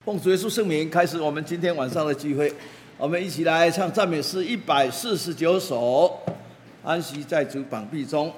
奉主耶稣圣名开始我们今天晚上的聚会，我们一起来唱赞美诗149首，安息在主膀臂中。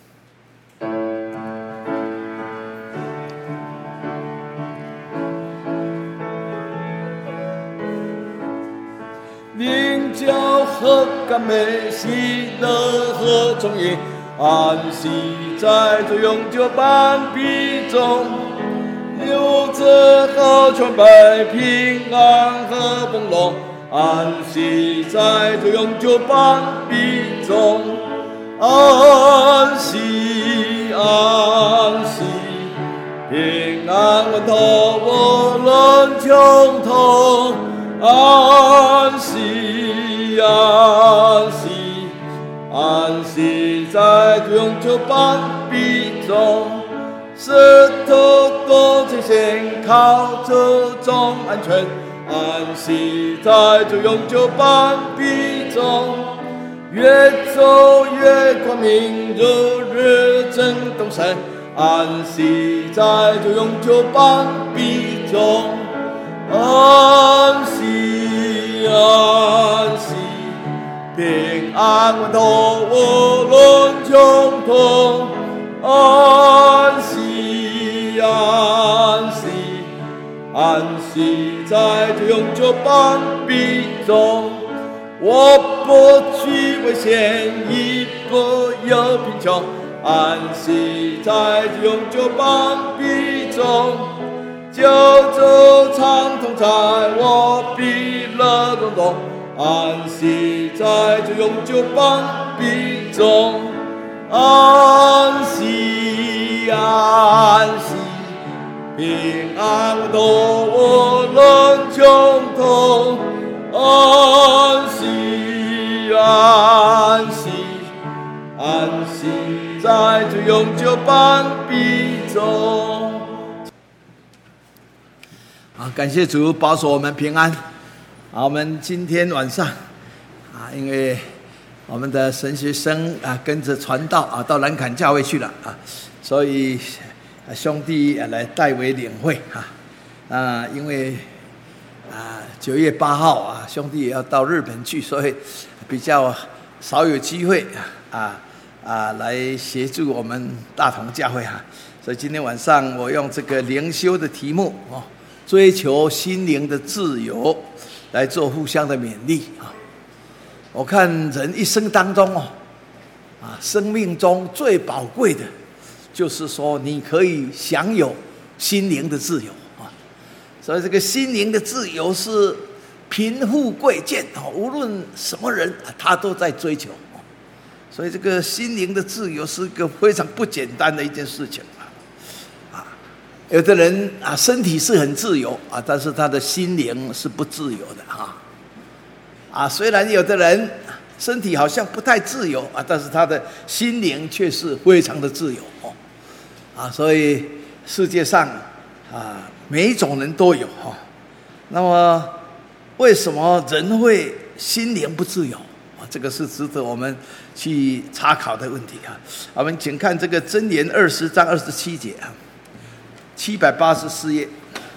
名叫何甘美，喜乐和忠义，安息在主永久膀臂中。有着好全白平安和丰隆，安息在主永久膀臂中。安息安息，平安稳妥无论穷痛。安息安息，安息在主永久膀臂中。石头多前行，靠这种安全，安息在主永久膀臂中。越走越光明，如日正东升，安息在主永久膀臂中。安息安息，平安稳妥无论穷痛。安息安息，安息在主永久膀臂中。我不惧危险，亦不忧贫穷，安息在主永久膀臂中。九州畅通在，我必乐融融，安息在主永久膀臂中。安息安息，平安稳妥无论穷痛。安息安息，安息在主永久膀臂中。感谢主保守我们平安。我们今天晚上因为我们的神学生跟着传道到南坎教会去了所以兄弟来代为领会因为9月8号兄弟也要到日本去，所以比较少有机会来协助我们大同教会所以今天晚上我用这个灵修的题目追求心灵的自由来做互相的勉励我看人一生当中生命中最宝贵的就是说你可以享有心灵的自由所以这个心灵的自由是贫富贵贱无论什么人他都在追求所以这个心灵的自由是一个非常不简单的一件事情有的人身体是很自由但是他的心灵是不自由的虽然有的人身体好像不太自由但是他的心灵却是非常的自由所以世界上每一种人都有那么为什么人会心灵不自由这个是值得我们去查考的问题我们请看这个箴言20章27节784页。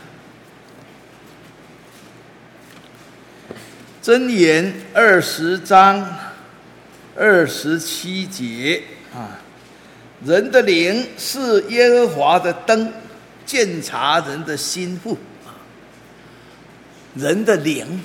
箴言20章27节人的灵是耶和华的灯，鉴察人的心腹人的灵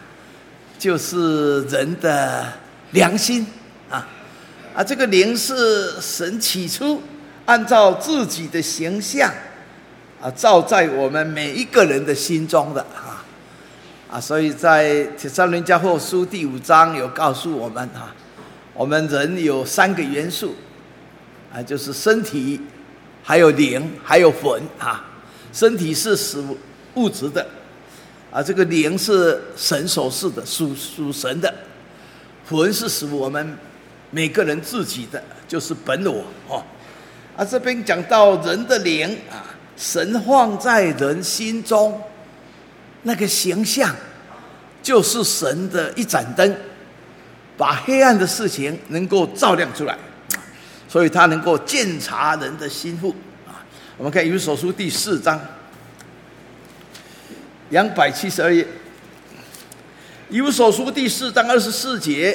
就是人的良心这个灵是神起初按照自己的形象照在我们每一个人的心中的所以在帖撒罗尼迦后书第5章有告诉我们我们人有3个元素就是身体还有灵还有魂身体是属物质的这个灵是神所赐的属神的，魂是属我们每个人自己的，就是本我这边讲到人的灵神放在人心中那个形象就是神的一盏灯，把黑暗的事情能够照亮出来，所以他能够鉴察人的心腹我们看以弗所书第4章 272页，以弗所书第4章24节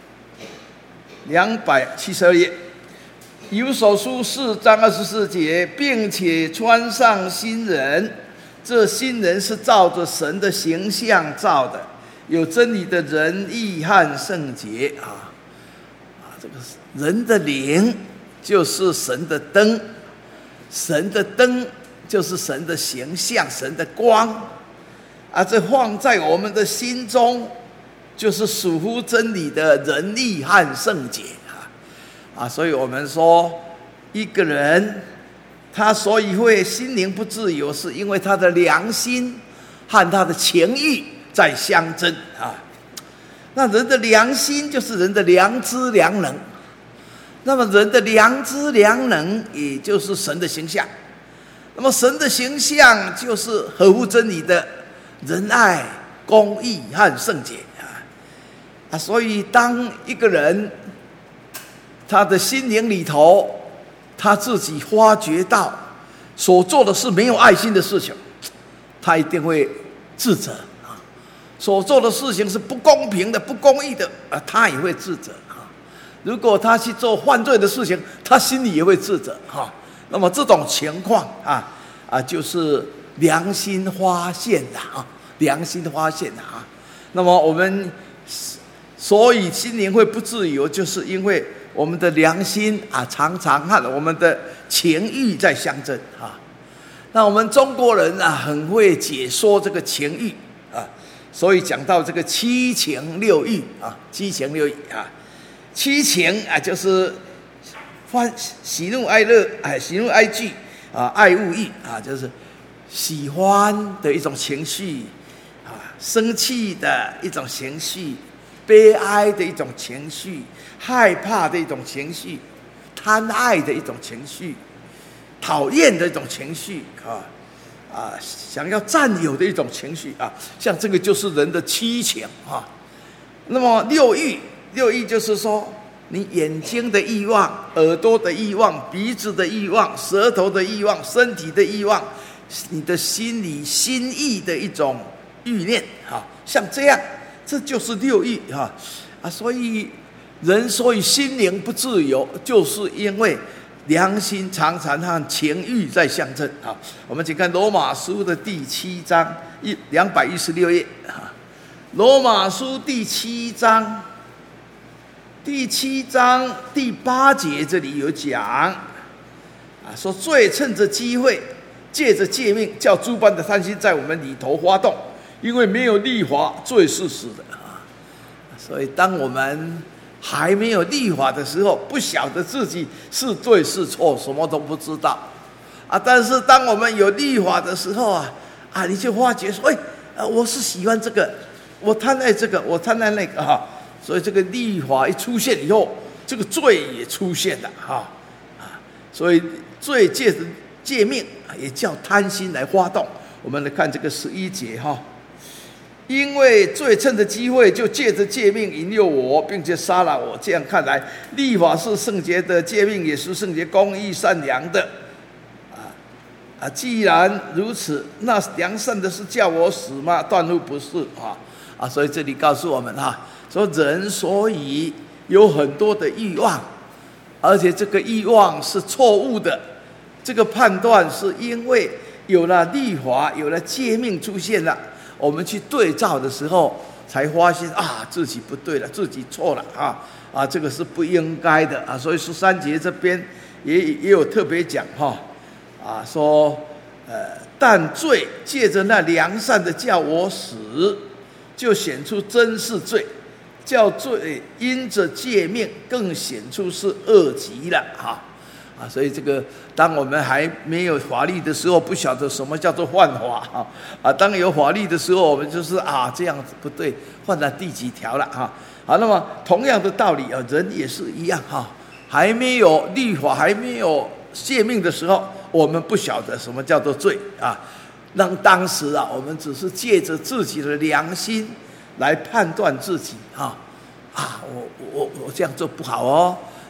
，272页，以弗所书4章24节，并且穿上新人，这新人是照着神的形象造的，有真理的仁义和圣洁这个人的灵就是神的灯，神的灯就是神的形象，神的光这放在我们的心中，就是属乎真理的仁义和圣洁所以我们说，一个人他所以会心灵不自由，是因为他的良心和他的情欲在相争那人的良心就是人的良知良能，那么人的良知良能也就是神的形象，那么神的形象就是合乎真理的仁爱、公义和圣洁所以当一个人他的心灵里头，他自己发觉到所做的是没有爱心的事情，他一定会自责所做的事情是不公平的、不公义的他也会自责如果他去做犯罪的事情，他心里也会自责那么这种情况就是良心发现良心发现那么我们所以心灵会不自由，就是因为我们的良心常常和我们的情欲在相争那我们中国人很会解说这个情欲所以讲到这个七情六欲七情六欲七情就是喜怒哀乐喜怒哀惧爱恶欲就是喜欢的一种情绪生气的一种情绪，悲哀的一种情绪，害怕的一种情绪，贪爱的一种情绪，讨厌的一种情绪想要占有的一种情绪像这个就是人的七情那么六欲就是说你眼睛的欲望、耳朵的欲望、鼻子的欲望、舌头的欲望、身体的欲望，你的心里心意的一种欲念像这样，这就是六欲所以人所以心灵不自由，就是因为良心常常和情欲在相争我们请看罗马书的第7章216页罗马书第7章第8节，这里有讲说罪趁着机会，借着诫命，叫诸般的贪心在我们里头发动，因为没有律法，罪是死的所以当我们还没有律法的时候，不晓得自己是对是错，什么都不知道但是当我们有律法的时候你就发觉说我是喜欢这个，我贪爱这个，我贪爱那个所以这个律法一出现以后，这个罪也出现了所以罪借着诫命也叫贪心来发动。我们来看这个11节因为罪趁着机会，就借着诫命引诱我，并且杀了我。这样看来，律法是圣洁的，诫命也是圣洁、公义、善良的。既然如此，那良善的是叫我死吗？断乎不是所以这里告诉我们说人所以有很多的欲望，而且这个欲望是错误的。这个判断是因为有了律法，有了诫命出现了。我们去对照的时候，才发现自己不对了，自己错了这个是不应该的所以13节这边也有特别讲说但罪借着那良善的叫我死，就显出真是罪；叫罪因着诫命更显出是恶极了所以这个当我们还没有法律的时候，不晓得什么叫做犯法当有法律的时候，我们就是这样子不对，犯了第几条了那么同样的道理人也是一样还没有律法，还没有诫命的时候，我们不晓得什么叫做罪让当时我们只是借着自己的良心来判断自己我这样做不好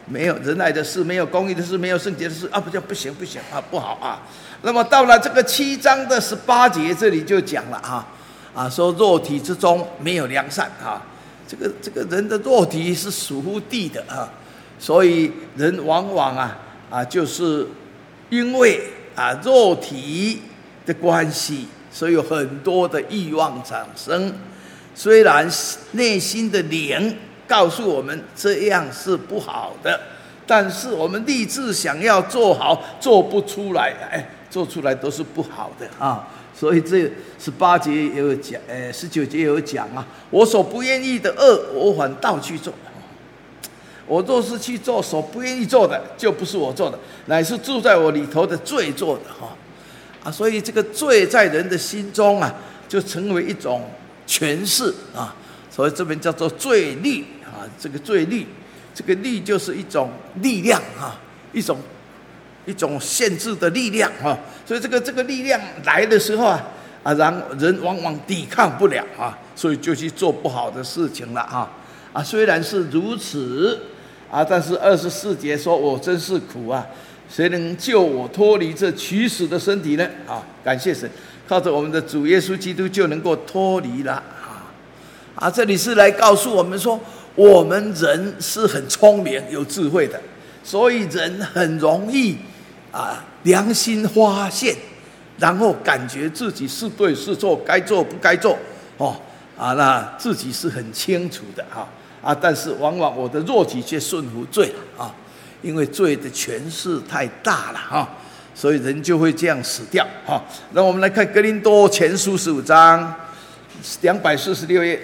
没有仁爱的事，没有公义的事，没有圣洁的事啊，不行啊，不好啊。那么到了这个7章的18节，这里就讲了说肉体之中没有良善啊。这个人的肉体是属乎地的啊，所以人往往就是因为肉体的关系，所以有很多的欲望产生。虽然内心的灵告诉我们这样是不好的，但是我们立志想要做好，做不出来，做出来都是不好的啊。所以这18节也有讲，19节也有讲我所不愿意的恶，我反倒去做。我若是去做所不愿意做的，就不是我做的，乃是住在我里头的罪做的所以这个罪在人的心中就成为一种权势所以这边叫做罪律这个罪律，这个律就是一种力量一种限制的力量所以这个力量来的时候让人往往抵抗不了所以就去做不好的事情了虽然是如此但是24节说，我真是苦谁能救我脱离这取死的身体呢？感谢神，靠着我们的主耶稣基督就能够脱离了这里是来告诉我们说，我们人是很聪明有智慧的，所以人很容易良心发现，然后感觉自己是对是错，该做不该做那自己是很清楚的但是往往我的肉体却顺服罪了因为罪的权势太大了所以人就会这样死掉那我们来看哥林多前书15章246页，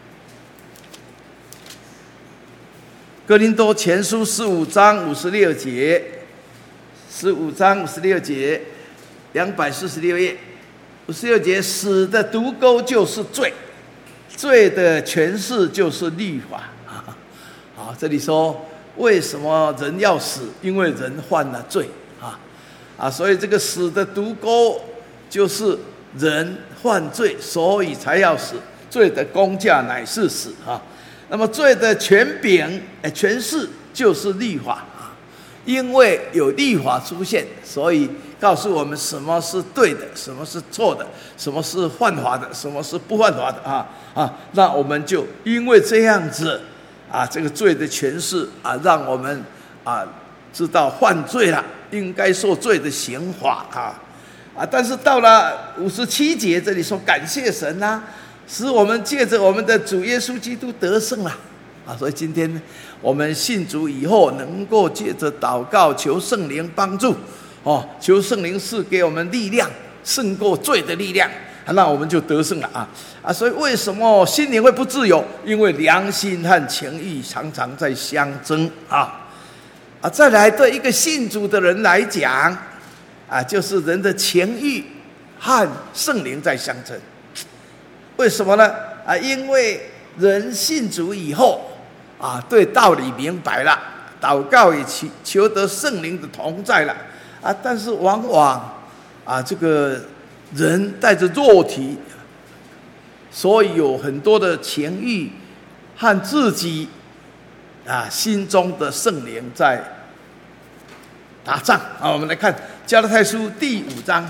哥林多前书15章56节，15章56节，246页，56节，死的毒钩就是罪，罪的权势就是律法这里说为什么人要死？因为人犯了罪所以这个死的毒钩就是人犯罪，所以才要死。罪的工价乃是死那么罪的权柄权势就是律法因为有律法出现，所以告诉我们什么是对的，什么是错的，什么是犯法的，什么是不犯法的那我们就因为这样子这个罪的权势让我们知道犯罪了，应该受罪的刑罚但是到了57节这里说，感谢神使我们借着我们的主耶稣基督得胜了所以今天我们信主以后，能够借着祷告求圣灵帮助求圣灵赐给我们力量，胜过罪的力量，那我们就得胜了所以为什么心灵会不自由？因为良心和情欲常常在相争再来，对一个信主的人来讲就是人的情欲和圣灵在相争。为什么呢？因为人信主以后对道理明白了，祷告也求得圣灵的同在了但是往往这个人带着肉体，所以有很多的情欲和自己心中的圣灵在打仗我们来看加拉太书第5章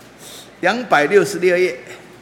266页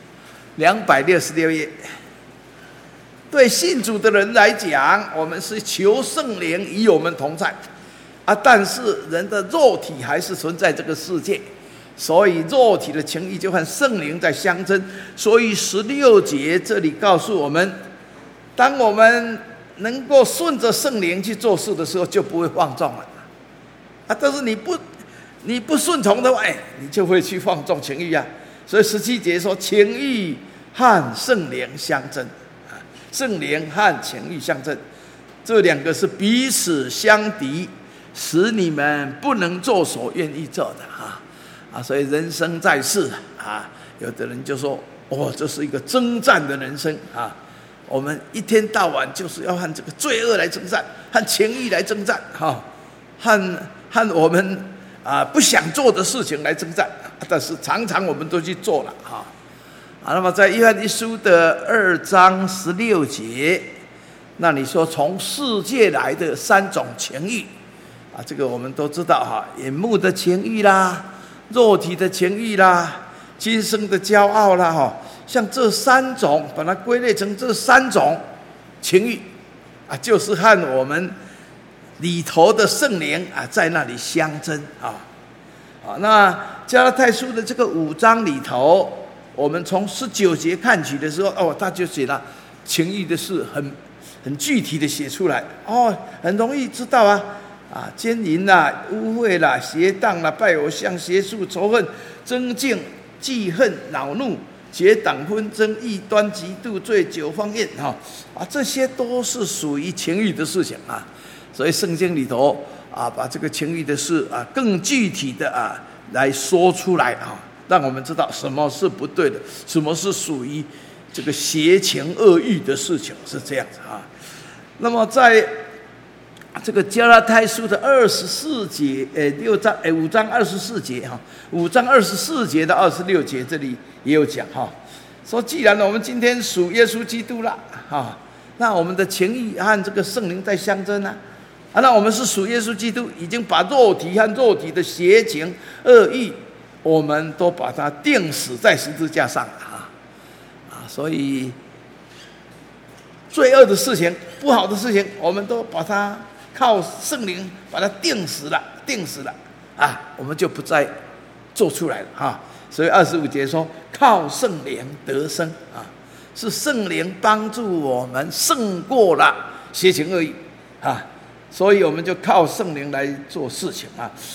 ，266页。对信主的人来讲，我们是求圣灵与我们同在但是人的肉体还是存在这个世界，所以肉体的情欲就和圣灵在相争。所以16节这里告诉我们，当我们能够顺着圣灵去做事的时候，就不会放纵了但是你不顺从的话你就会去放纵情欲所以17节说，情欲和圣灵相争圣灵和情欲相争，这两个是彼此相敌，使你们不能做所愿意做的所以人生在世有的人就说这是一个征战的人生我们一天到晚就是要和这个罪恶来征战，和情欲来征战和我们不想做的事情来征战，但是常常我们都去做了那么在约翰一书的2章16节， 那你说从世界来的3种情欲啊，这个我们都知道哈，眼目的情欲啦，肉体的情欲啦，今生的骄傲啦哈，像这3种，把它归类成这3种情欲啊，就是和我们里头的圣灵啊在那里相争啊。那加拉太书的这个5章里头，我们从19节看起的时候，他就写了情欲的事，很具体的写出来，很容易知道啊。奸淫啦、污秽啦、邪荡啦、拜偶像、邪术、仇恨、争竞、记恨、恼怒、结党纷争、异端、嫉妒、醉酒、荒宴这些都是属于情欲的事情啊。所以圣经里头把这个情欲的事更具体的来说出来让我们知道什么是不对的，什么是属于这个邪情恶欲的事情，是这样子啊。那么在这个加拉太书的24节，5章24节5章24节到26节，这里也有讲说既然我们今天属耶稣基督了那我们的情欲和这个圣灵在相争那我们是属耶稣基督，已经把肉体和肉体的邪情恶欲，我们都把它钉死在十字架上所以罪恶的事情、不好的事情，我们都把它靠圣灵把它钉死了我们就不再做出来了所以25节说靠圣灵得生是圣灵帮助我们胜过了邪情恶欲所以我们就靠圣灵来做事情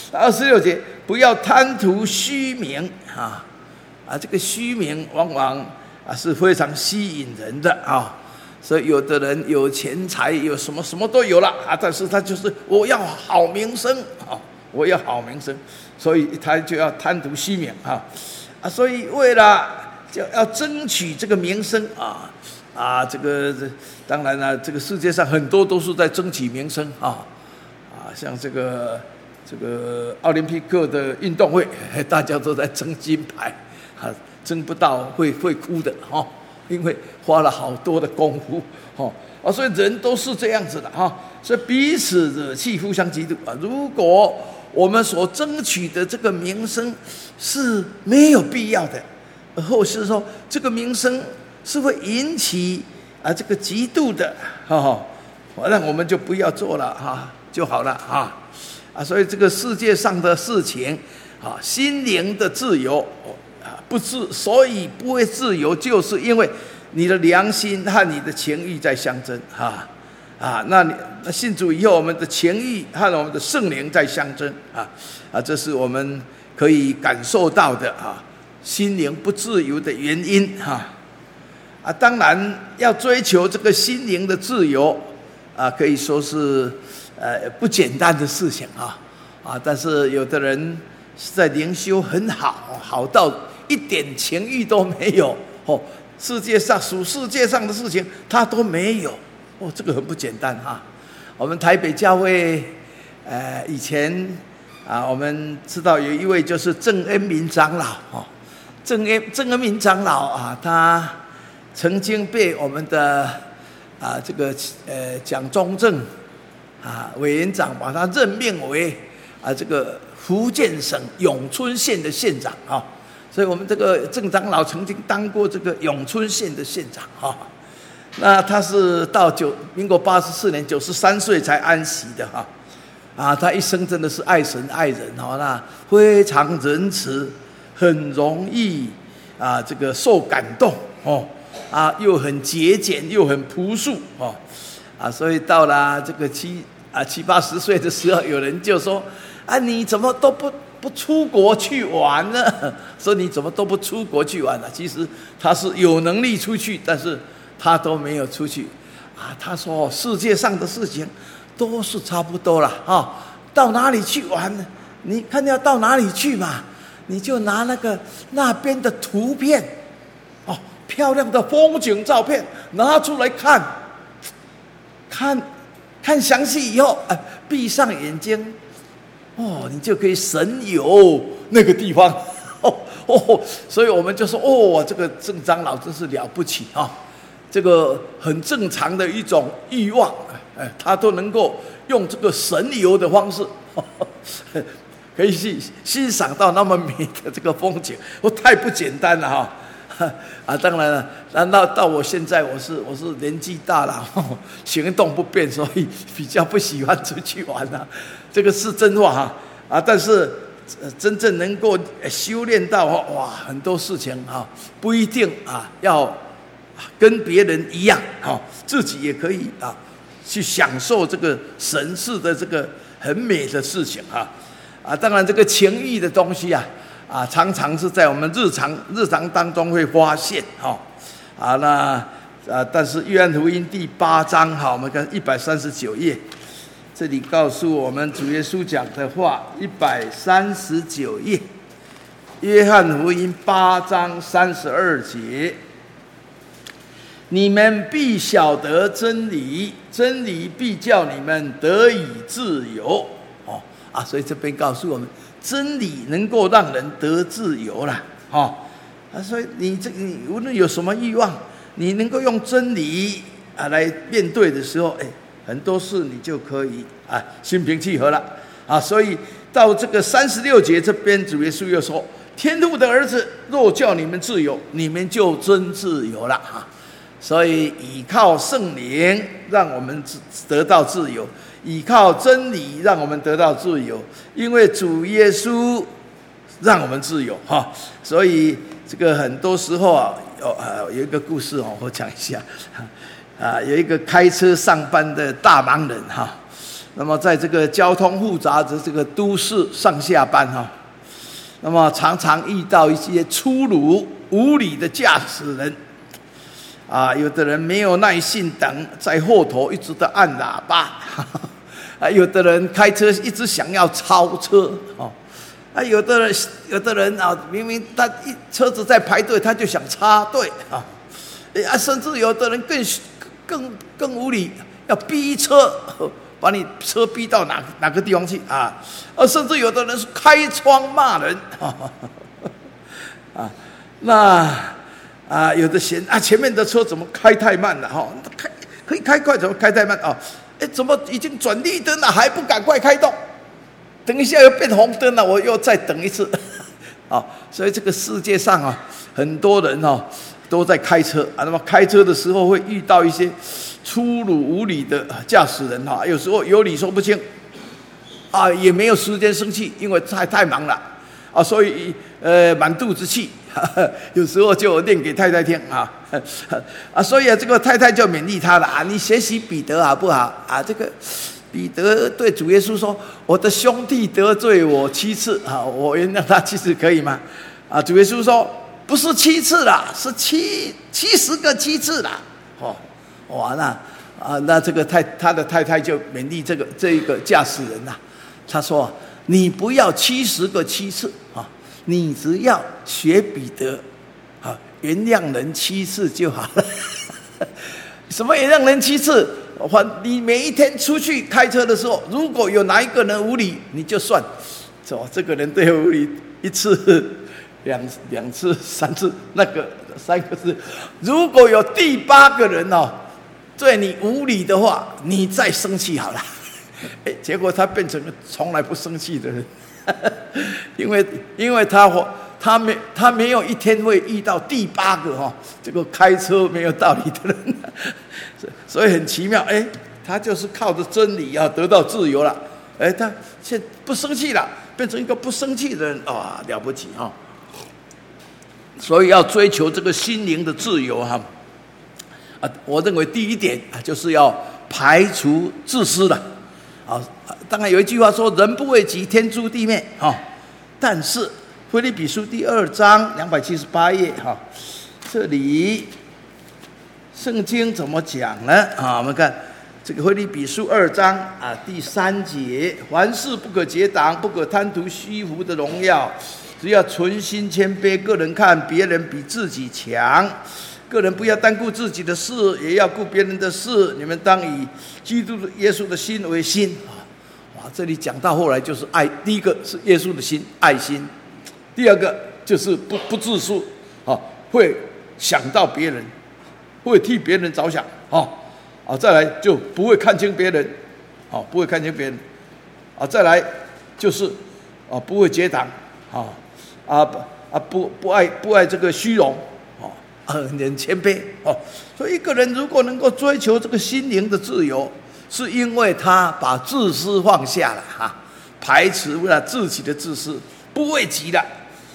26节不要贪图虚名这个虚名往往是非常吸引人的所以有的人有钱财，有什么什么都有了但是他就是我要好名声我要好名声，所以他就要贪图虚名所以为了就要争取这个名声这个当然了，这个世界上很多都是在争取名声像这个奥林匹克的运动会，大家都在争金牌争不到会哭的因为花了好多的功夫所以人都是这样子的所以彼此惹气，互相嫉妒如果我们所争取的这个名声是没有必要的，或是说这个名声是会引起这个嫉妒的那我们就不要做了就好了所以这个世界上的事情心灵的自由所以不会自由，就是因为你的良心和你的情欲在相争那信主以后，我们的情欲和我们的圣灵在相争这是我们可以感受到的心灵不自由的原因当然要追求这个心灵的自由可以说是不简单的事情但是有的人是在灵修很好到一点情欲都没有世界上的事情他都没有这个很不简单我们台北教会以前我们知道有一位就是郑恩民长老郑恩民长老他曾经被我们的这个蒋中正委员长把他任命为这个福建省永春县的县长所以我们这个郑长老曾经当过这个永春县的县长那他是到民国84年93岁才安息的他一生真的是爱神爱人那非常仁慈，很容易这个受感动又很节俭，又很朴素所以到了这个70-80岁的时候，有人就说你怎么都不出国去玩呢？说你怎么都不出国去玩呢？其实他是有能力出去，但是他都没有出去他说世界上的事情都是差不多了到哪里去玩呢？你看要到哪里去嘛，你就拿那边的图片漂亮的风景照片拿出来看详细以后闭上眼睛你就可以神游那个地方所以我们就说这个郑长老真是了不起这个很正常的一种欲望，他都能够用这个神游的方式，可以去欣赏到那么美的这个风景，太不简单了哈。当然了，难道到我现在我是年纪大了，行动不便，所以比较不喜欢出去玩了，这个是真话哈。但是真正能够修炼到哇，很多事情不一定要跟别人一样自己也可以去享受这个神世的这个很美的事情当然这个情欲的东西常常是在我们日常当中会发现但是约翰福音第8章我们看139页，这里告诉我们主耶稣讲的话，139页，约翰福音8章32节，你们必晓得真理，真理必叫你们得以自由。所以这边告诉我们，真理能够让人得自由啦。所以你无论有什么欲望，你能够用真理来面对的时候，很多事你就可以心平气和了所以到这个36节这边，主耶稣又说：天父的儿子若叫你们自由，你们就真自由了所以倚靠圣灵让我们得到自由，倚靠真理让我们得到自由，因为主耶稣让我们自由所以这个很多时候有一个故事我讲一下有一个开车上班的大忙人那么在这个交通复杂的这个都市上下班那么常常遇到一些粗鲁无理的驾驶人有的人没有耐性等，在后头一直的按喇叭有的人开车一直想要超车有的人明明他车子在排队，他就想插队甚至有的人更无理，要逼车，把你车逼到哪个地方去甚至有的人是开窗骂人有的嫌前面的车怎么开太慢了可以开快，怎么开太慢怎么已经转绿灯了还不赶快开动？等一下又变红灯了，我又再等一次所以这个世界上很多人都在开车那么开车的时候会遇到一些粗鲁无理的驾驶人有时候有理说不清也没有时间生气，因为太忙了所以满肚子气有时候就念给太太听所以这个太太就勉励他了你学习彼得好不好这个彼得对主耶稣说：我的兄弟得罪我7次我原谅他7次可以吗？主耶稣说：不是7次啦，是70个7次啦那这个他的太太就勉励这个驾驶人他说：你不要70个7次你只要学彼得原谅人7次就好了什么原谅人7次？你每一天出去开车的时候，如果有哪一个人无理，你就算这个人对我无理1次、2次、3次，那个3个是，如果有第8个人对你无理的话，你再生气好了结果他变成了从来不生气的人因为他没有一天会遇到第8个这个开车没有道理的人所以很奇妙他就是靠着真理得到自由了他现在不生气了，变成一个不生气的人了不起所以要追求这个心灵的自由我认为第一点就是要排除自私了当然有一句话说人不为己天诛地灭但是腓立比书第2章278页这里圣经怎么讲呢我们看这个腓立比书2章第3节，凡事不可结党，不可贪图虚浮的荣耀，只要存心谦卑，个人看别人比自己强，个人不要单顾自己的事，也要顾别人的事。你们当以基督耶稣的心为心这里讲到后来就是爱，第一个是耶稣的心，爱心；第二个就是不自私会想到别人会替别人着想，再来就不会看清别人，不会看清别人，再来就是不会结党，不爱这个虚荣，很谦卑，所以一个人如果能够追求这个心灵的自由，是因为他把自私放下了，排除了自己的自私，不为己了，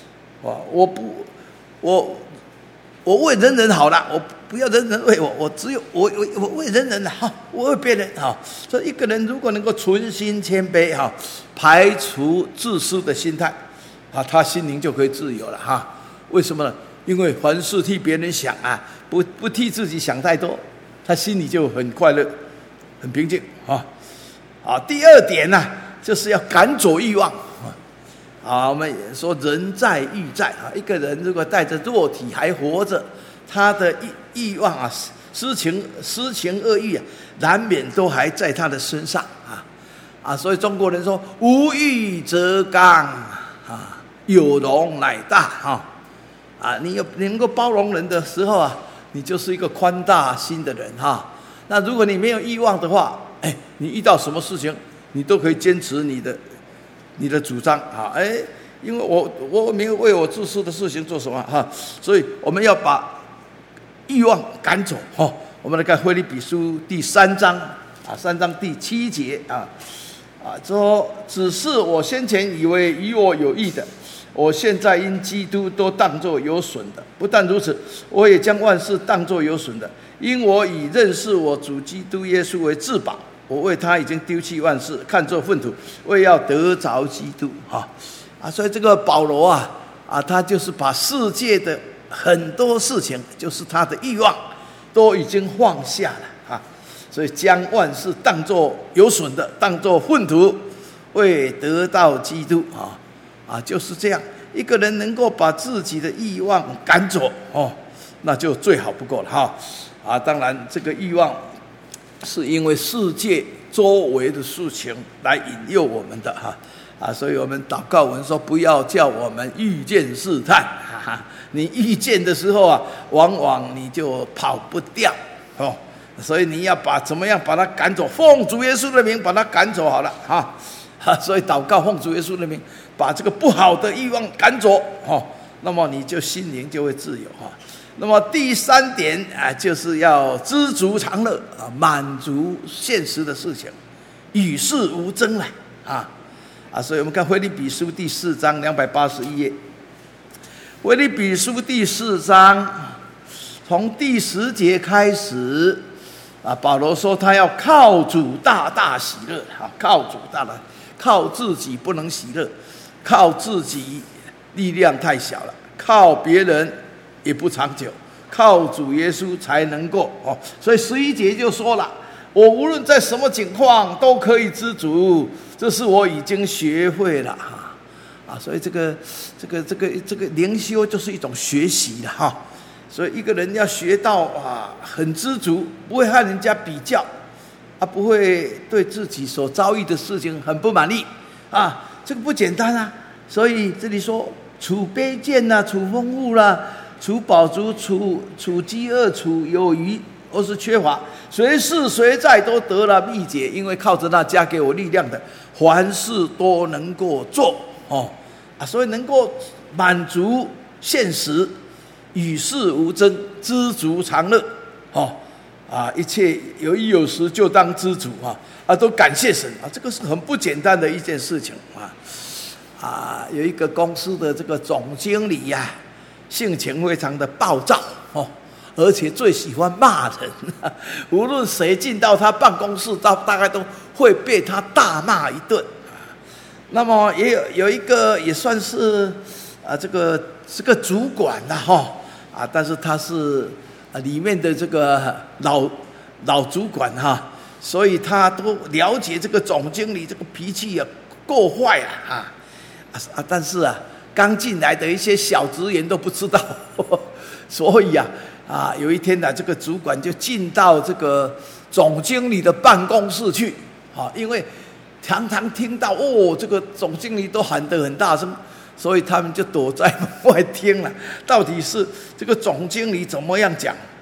我为人人好了，我不要人人为我，我只有我为人人好，我为别人好。所以一个人如果能够存心谦卑，排除自私的心态，他心灵就可以自由了，为什么呢？因为凡事替别人想，不替自己想太多，他心里就很快乐，很平静。第二点呢，就是要赶走欲望。我们说人在欲在，一个人如果带着肉体还活着，他的欲望私情恶欲难免都还在他的身上所以中国人说无欲则刚有容乃大你能够包容人的时候你就是一个宽大心的人那如果你没有欲望的话，你遇到什么事情你都可以坚持你的主张因为我没有为我自私的事情做什么所以我们要把欲望赶走我们来看腓立比书第3章3章第7节说只是我先前以为与我有益的，我现在因基督都当作有损的。不但如此，我也将万事当作有损的，因我以认识我主基督耶稣为至宝。我为他已经丢弃万事，看作粪土，为要得着基督所以这个保罗他就是把世界的很多事情，就是他的欲望，都已经放下了所以将万事当作有损的，当作粪土，为得到基督就是这样。一个人能够把自己的欲望赶走那就最好不过了当然这个欲望是因为世界周围的事情来引诱我们的所以我们祷告文说不要叫我们遇见试探你遇见的时候往往你就跑不掉所以你要怎么样把它赶走，奉主耶稣的名把它赶走好了所以祷告奉主耶稣的名把这个不好的欲望赶走那么你就心灵就会自由那么第3点就是要知足常乐满足现实的事情，与世无争了所以我们看腓立比书第4章281页，腓立比书第4章从第10节开始保罗说他要靠主大大喜乐靠主大大，靠自己不能喜乐，靠自己力量太小了，靠别人也不长久，靠主耶稣才能够所以11节就说了，我无论在什么情况都可以知足，这是我已经学会了所以这个灵修就是一种学习了所以一个人要学到很知足，不会和人家比较不会对自己所遭遇的事情很不满意这个不简单所以这里说处卑贱处丰富处饱足，处饥饿，处有余，或是缺乏，随事随在都得了秘诀，因为靠着那加给我力量的，凡事都能够做所以能够满足现实，与世无争，知足常乐一切有衣有食就当知足都感谢神这个是很不简单的一件事情有一个公司的这个总经理性情非常的暴躁而且最喜欢骂人无论谁进到他办公室大概都会被他大骂一顿那么也有一个也算是这个主管但是他是里面的这个老主管所以他都了解这个总经理这个脾气够坏但是刚进来的一些小职员都不知道所以有一天这个主管就进到这个总经理的办公室去因为常常听到这个总经理都喊得很大声，所以他们就躲在门外听了到底是这个总经理怎么样讲。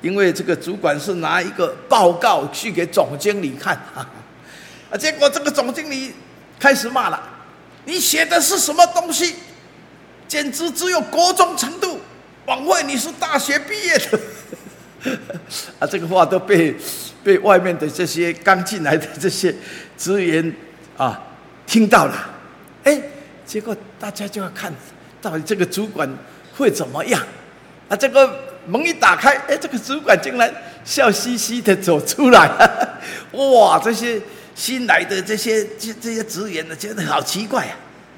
因为这个主管是拿一个报告去给总经理看结果这个总经理开始骂了：“你写的是什么东西？简直只有国中程度，枉费你是大学毕业的。”这个话都被外面的这些刚进来的这些职员听到了。结果大家就要看到底这个主管会怎么样这个门一打开，这个主管竟然笑嘻嘻的走出来哇，这些新来的这些职员呢，觉得好奇怪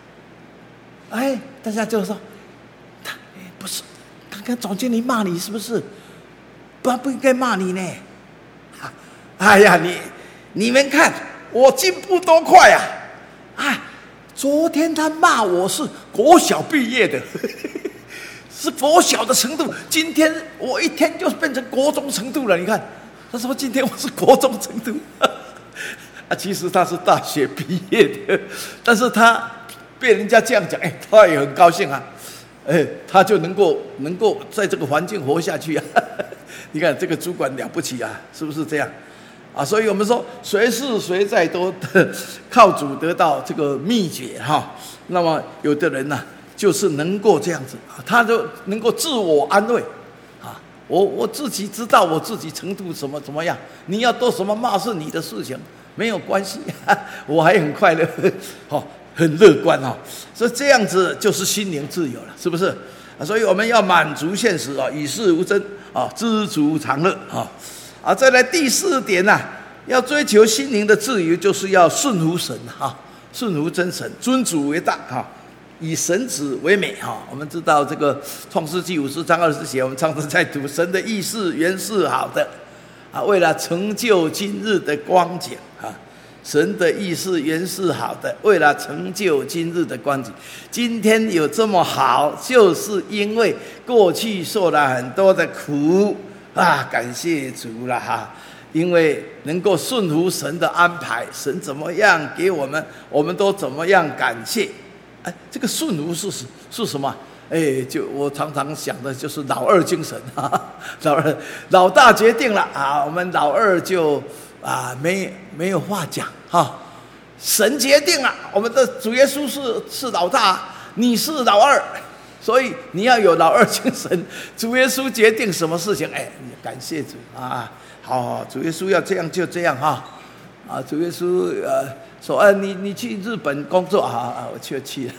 大家就说：“不是，刚刚总经理骂你是不是？不应该骂你呢。”哎呀，你们看我进步多快昨天他骂我是国小毕业的是国小的程度，今天我一天就变成国中程度了。你看，他说今天我是国中程度其实他是大学毕业的，但是他被人家这样讲，他也很高兴他就能够在这个环境活下去你看这个主管了不起是不是这样所以我们说谁是谁在都靠主得到这个秘诀那么有的人就是能够这样子他就能够自我安慰我自己知道我自己程度怎么样，你要都什么骂是你的事情，没有关系我还很快乐很乐观所以这样子就是心灵自由了，是不是所以我们要满足现实与世无争知足常乐再来第4点要追求心灵的自由，就是要顺服神顺服真神，尊主为大以神子为美我们知道这个创世纪50章20节，我们常常在读神的意思原是好的为了成就今日的光景神的意思原是好的，为了成就今日的光景。今天有这么好，就是因为过去受了很多的苦感谢主了因为能够顺服神的安排，神怎么样给我们，我们都怎么样感谢这个顺服是什么就我常常想的就是老二精神老大决定了我们老二就没有话讲神决定了，我们的主耶稣是老大，你是老二，所以你要有老二精神。主耶稣决定什么事情，感谢主好，主耶稣要这样就这样主耶稣说你去日本工作我去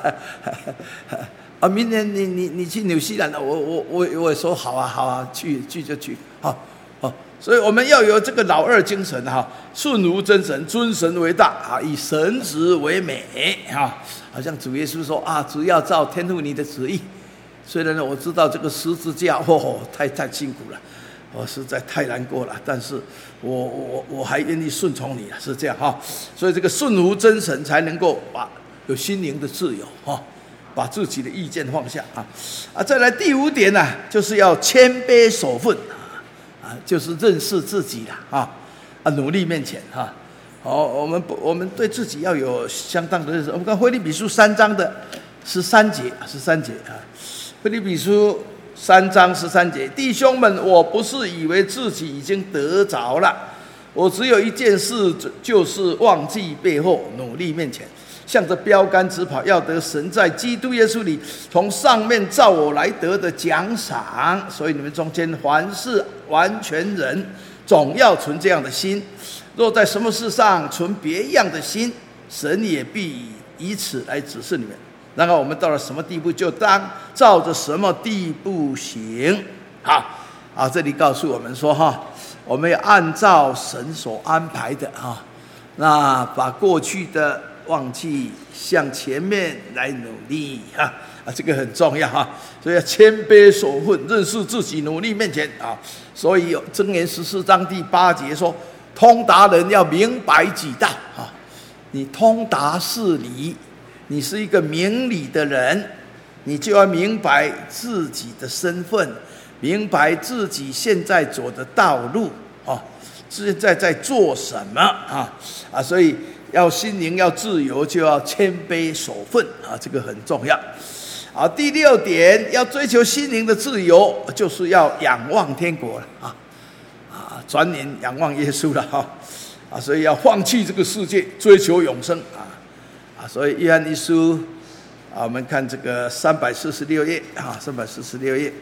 明年你去纽西兰我也说好去就去所以我们要有这个老二精神顺服真神，尊神为大以神旨为美好像主耶稣说只要照天父你的旨意。虽然我知道这个十字架太辛苦了，我实在太难过了，但是我还愿意顺从你是这样所以这个顺服真神才能够有心灵的自由把自己的意见放下再来第5点就是要谦卑守分就是认识自己了努力面前我们对自己要有相当的认识。我们看腓立比书3章的13节腓立比书3章13节，弟兄们，我不是以为自己已经得着了，我只有一件事，就是忘记背后，努力面前，向着标杆直跑，要得神在基督耶稣里从上面召我来得的奖赏。所以你们中间凡是完全人，总要存这样的心。若在什么事上存别样的心，神也必以此来指示你们。然后我们到了什么地步，就当照着什么地步行。这里告诉我们说我们要按照神所安排的那把过去的忘记，向前面来努力这个很重要所以要谦卑守分，认识自己，努力面前所以箴言14章第8节说，通达人要明白己道你通达事理，你是一个明理的人，你就要明白自己的身份，明白自己现在走的道路现在在做什么所以要心灵要自由，就要谦卑守分这个很重要好，第六点，要追求心灵的自由，就是要仰望天国了转眼仰望耶稣了所以要放弃这个世界，追求永生所以约翰一书我们看这个346页346页，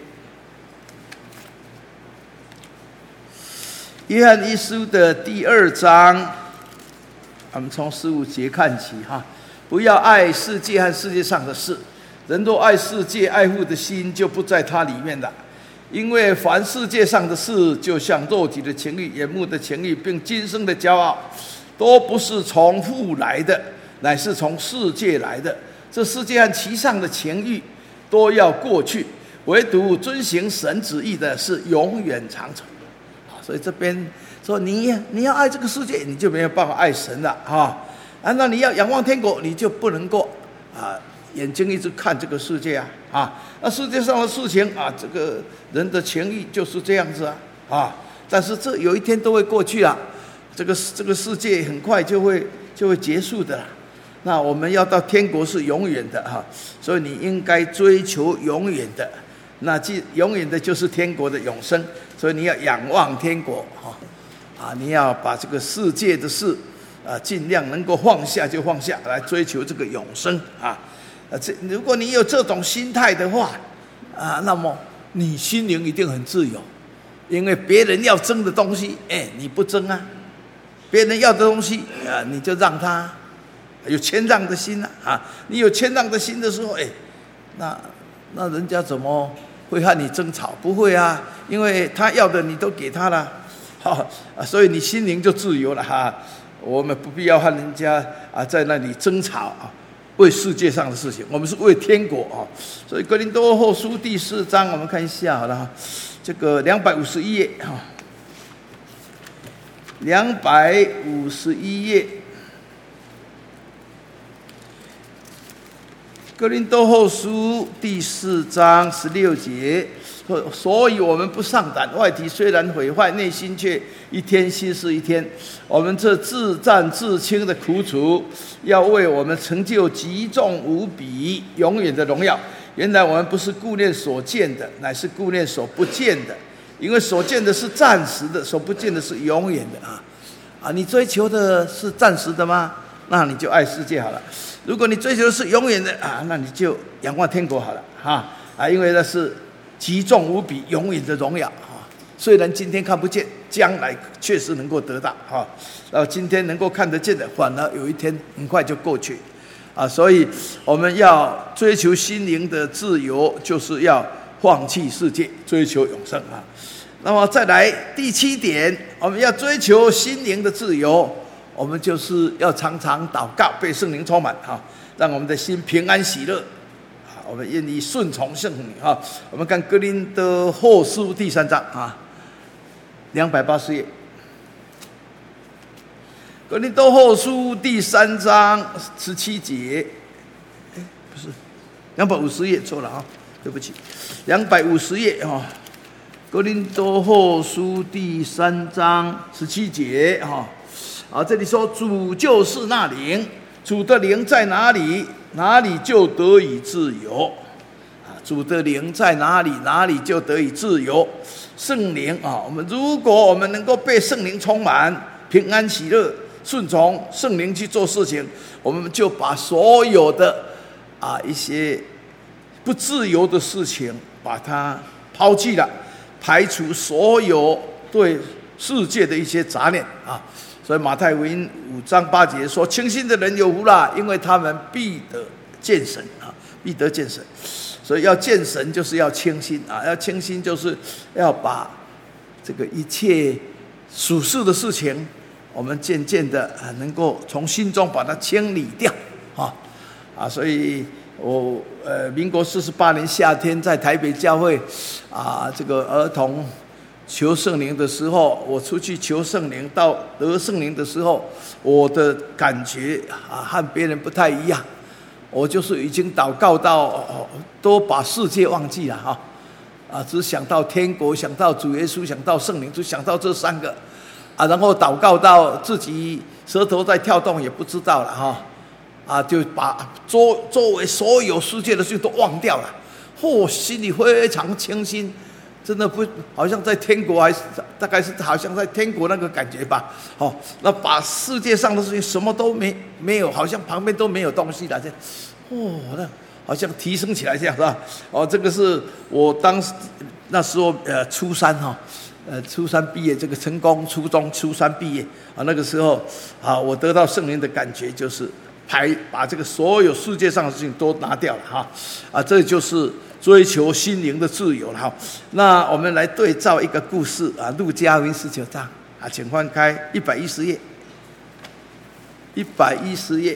约翰一书的第2章，我们从15节看起不要爱世界和世界上的事，人若爱世界，爱父的心就不在它里面了。因为凡世界上的事，就像肉体的情欲、眼目的情欲，并今生的骄傲，都不是从父来的，乃是从世界来的。这世界和其上的情欲都要过去，唯独遵行神旨意的是永远长存。所以这边说你要爱这个世界，你就没有办法爱神了那你要仰望天国，你就不能够眼睛一直看这个世界那世界上的事情这个人的情欲就是这样子但是这有一天都会过去了，这个世界很快就会结束的了。那我们要到天国是永远的所以你应该追求永远的，那永远的就是天国的永生，所以你要仰望天国你要把这个世界的事尽量能够放下就放下，来追求这个永生如果你有这种心态的话那么你心灵一定很自由，因为别人要争的东西你不争别人要的东西你就让他有谦让的心你有谦让的心的时候那人家怎么会和你争吵？不会因为他要的你都给他了所以你心灵就自由了我们不必要和人家在那里争吵为世界上的事情，我们是为天国所以哥林多后书第4章，我们看一下好了这个251页251页，哥林多后书第4章16节，所以我们不上胆，外体虽然毁坏，内心却一天新似一天。我们这自战自轻的苦楚，要为我们成就极重无比永远的荣耀。原来我们不是顾念所见的，乃是顾念所不见的，因为所见的是暂时的，所不见的是永远的你追求的是暂时的吗？那你就爱世界好了。如果你追求的是永远的那你就仰望天国好了因为那是极重无比永远的荣耀虽然今天看不见，将来确实能够得到然后今天能够看得见的，反而有一天很快就过去所以我们要追求心灵的自由，就是要放弃世界，追求永生那么再来第7点，我们要追求心灵的自由，我们就是要常常祷告，被圣灵充满让我们的心平安喜乐我们愿意顺从圣灵我们看哥林多后书第3章280页，哥林多后书第3章17节，不是250页错了对不起，250页哥林多后书第3章17节这里说主就是那灵，主的灵在哪里，哪里就得以自由主的灵在哪里，哪里就得以自由。圣灵如果我们能够被圣灵充满，平安喜乐，顺从圣灵去做事情，我们就把所有的一些不自由的事情把它抛弃了，排除所有对世界的一些杂念所以马太福音5章8节说，清心的人有福了，因为他们必得见神必得见神。所以要见神就是要清心要清心就是要把这个一切属世的事情，我们渐渐的能够从心中把它清理掉所以我民国48年夏天在台北教会这个儿童求圣灵的时候，我出去求圣灵，到得圣灵的时候，我的感觉和别人不太一样。我就是已经祷告到都把世界忘记了只想到天国，想到主耶稣，想到圣灵，就想到这3个然后祷告到自己舌头在跳动也不知道了就把周围所有世界的事都忘掉了，心里非常清新，真的不好像在天国，还是大概是好像在天国那个感觉吧。那把世界上的事情什么都没有，好像旁边都没有东西了，那好像提升起来这样，是吧？这个是我那时候初三初三毕业，这个成功初中初三毕业那个时候我得到圣灵的感觉就是把这个所有世界上的事情都拿掉了这就是追求心灵的自由了那我们来对照一个故事路加福音19章请翻开110页，110页。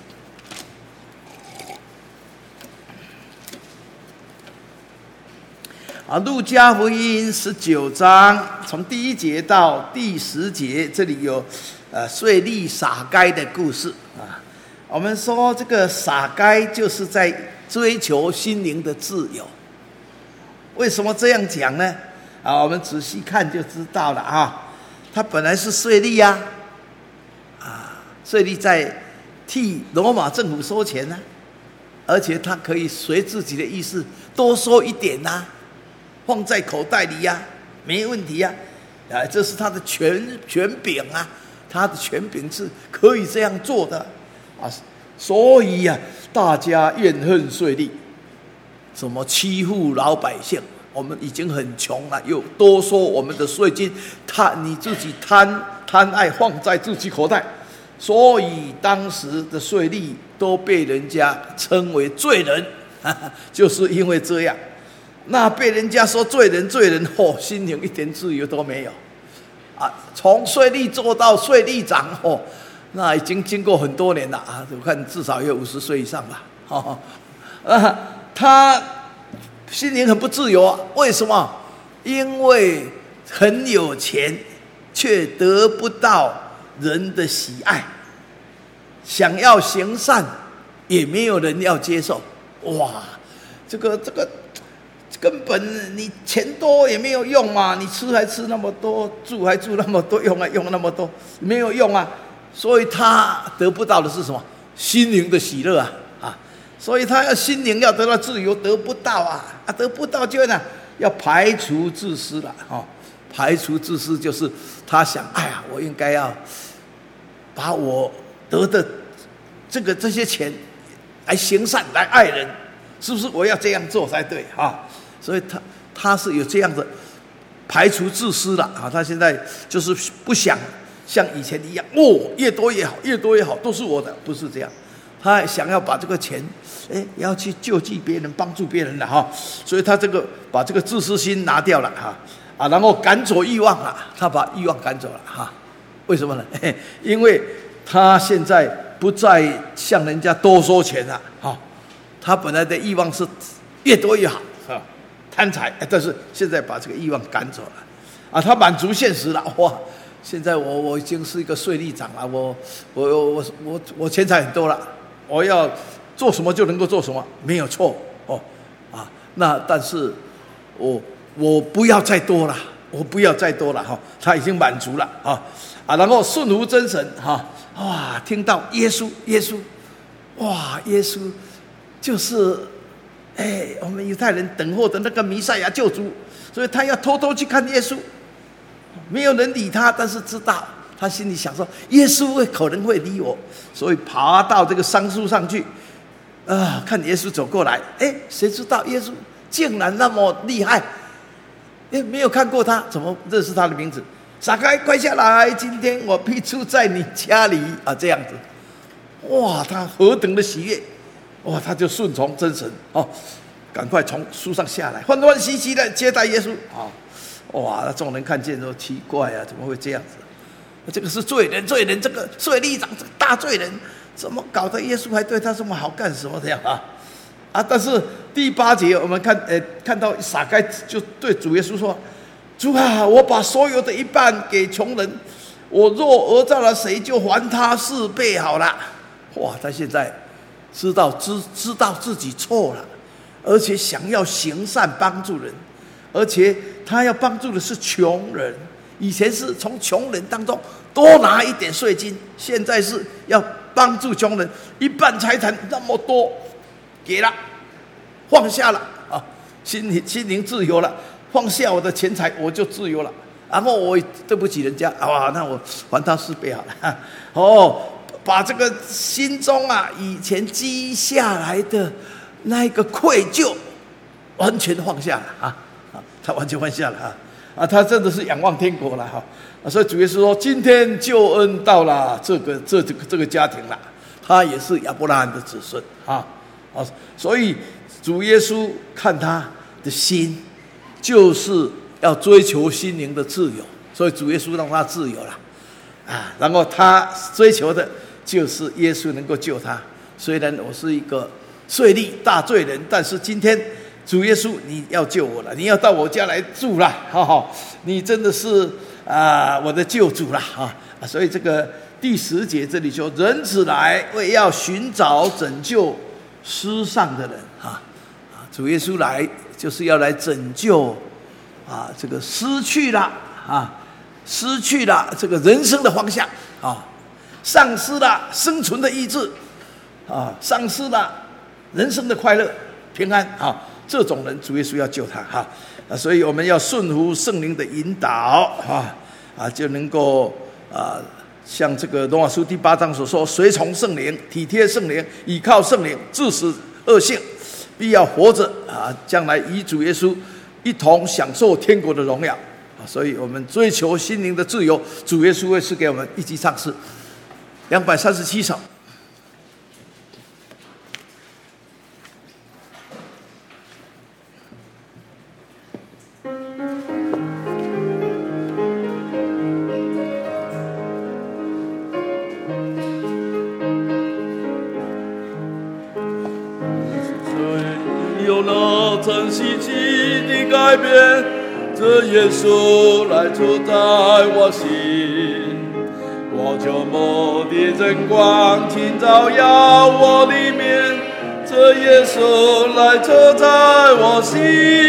路加福音19章从第1节到第10节，这里有税吏撒该的故事我们说这个撒该就是在追求心灵的自由。为什么这样讲呢？我们仔细看就知道了他本来是税吏税吏在替罗马政府收钱而且他可以随自己的意思多收一点放在口袋里没问题这是他的权柄他的权柄是可以这样做的所以大家怨恨税吏，什么欺负老百姓，我们已经很穷了，又多收我们的税金，你自己贪爱放在自己口袋，所以当时的税吏都被人家称为罪人就是因为这样。那被人家说罪人心灵一点自由都没有从税吏做到税吏长那已经经过很多年了我看至少有50岁以上吧他心灵很不自由为什么？因为很有钱却得不到人的喜爱，想要行善也没有人要接受。这个根本你钱多也没有用嘛，你吃还吃那么多，住还住那么多，用那么多，没有用所以他得不到的是什么？心灵的喜乐所以他心灵要得到自由，得不到得不到就要排除自私了排除自私就是他想，我应该要把我得的这些钱来行善，来爱人，是不是？我要这样做才对所以他是有这样的排除自私了他现在就是不想像以前一样越多越好，越多越好，都是我的，不是这样。他想要把这个钱要去救济别人，帮助别人了所以他把这个自私心拿掉了然后赶走欲望他把欲望赶走了为什么呢？因为他现在不再向人家多收钱了他本来的欲望是越多越好贪财，但是现在把这个欲望赶走了他满足现实了现在我已经是一个税吏长了，我钱财很多了，我要做什么就能够做什么，没有错那但是我不要再多了，他已经满足了然后顺服真神听到耶稣耶稣就是我们犹太人等候的那个弥赛亚救主，所以他要偷偷去看耶稣，没有人理他，但是知道他心里想说耶稣可能会理我，所以爬到这个桑树上去看耶稣走过来，谁知道耶稣竟然那么厉害，没有看过他，怎么认识他的名字？撒该，快下来，今天我必住在你家里这样子。他何等的喜悦，他就顺从真神赶快从树上下来，欢欢喜喜的接待耶稣那众人看见都奇怪怎么会这样子？这个是罪人，这个税吏长，这个大罪人，怎么搞得耶稣还对他这么好，干什么这样但是第8节我们看到撒该就对主耶稣说：“主我把所有的一半给穷人，我若讹诈了谁，就还他4倍好了。”他现在知道自己错了，而且想要行善帮助人，而且他要帮助的是穷人。以前是从穷人当中多拿一点税金，现在是要帮助穷人，一半财产那么多，给了，放下了啊，心灵自由了，放下我的钱财，我就自由了。然后我对不起人家，哇，那我还他4倍好了。哦，把这个心中以前积下来的那个愧疚，完全放下了他完全放下了他真的是仰望天国了所以主耶稣说，今天救恩到了这个家庭了，他也是亚伯拉罕的子孙所以主耶稣看他的心，就是要追求心灵的自由，所以主耶稣让他自由了然后他追求的就是耶稣能够救他。虽然我是一个税吏大罪人，但是今天主耶稣你要救我了，你要到我家来住了你真的是我的救主了所以这个第10节这里说，人子来为要寻找拯救失丧的人主耶稣来就是要来拯救这个失去了这个人生的方向丧失了生存的意志丧失了人生的快乐平安这种人主耶稣要救他所以我们要顺服圣灵的引导就能够像这个罗马书第8章所说，随从圣灵，体贴圣灵，倚靠圣灵，治死恶性，必要活着将来与主耶稣一同享受天国的荣耀所以我们追求心灵的自由，主耶稣会赐给我们。一起唱诗237首。 有了曾希奇的改变，这耶稣来住在我心，我就莫的真光情照耀我里面，这耶稣来住在我心，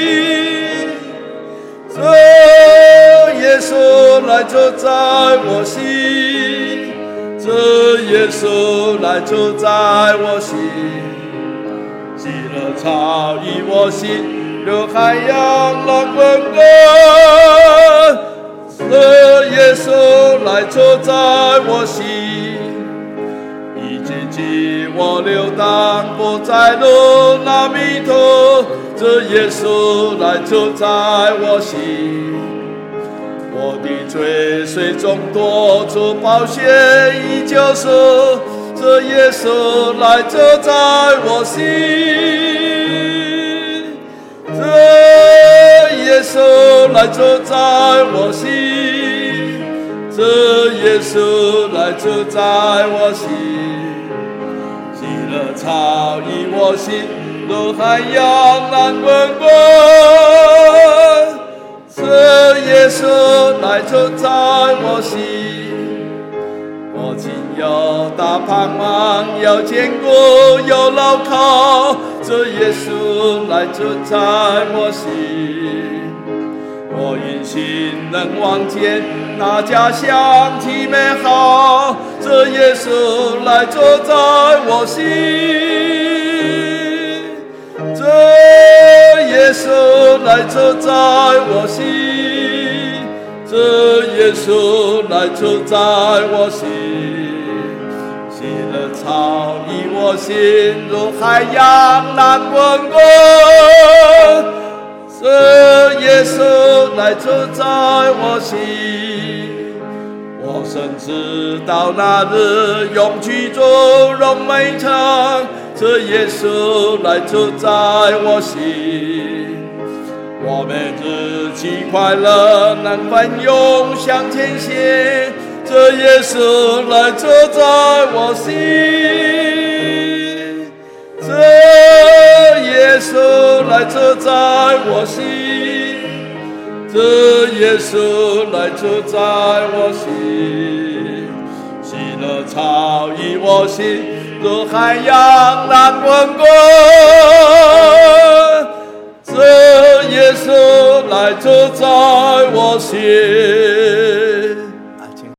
这耶稣来住在我心，这耶稣来住在我心，喜乐潮溢我心，流海洋浪滚滚，这耶稣来住在我心，已经替我流荡，不再路那迷途，这耶稣来住在我心，我的罪水中多出宝血已救赎，这耶稣来住在我心，这耶稣来住在我心，这耶稣来住在我心，喜乐潮溢我心，如海洋浪滚滚，这耶稣来住在我心，我今有大盼望，有坚固，有牢靠，这耶稣来住在我心，我因信能望见那家乡体美好，这耶稣来住在我心，这耶稣来住在我心，这耶稣来住在我心，喜乐潮溢我心，如海洋浪滚滚，这耶稣来住在我心，我深知到那日永居住荣美城，这耶稣来住在我心，我每日既快乐能奋勇向前行，这耶稣来住在我心，这耶稣来住在我心，这耶稣来住在我心，喜乐潮溢我心，如海洋浪滚滚，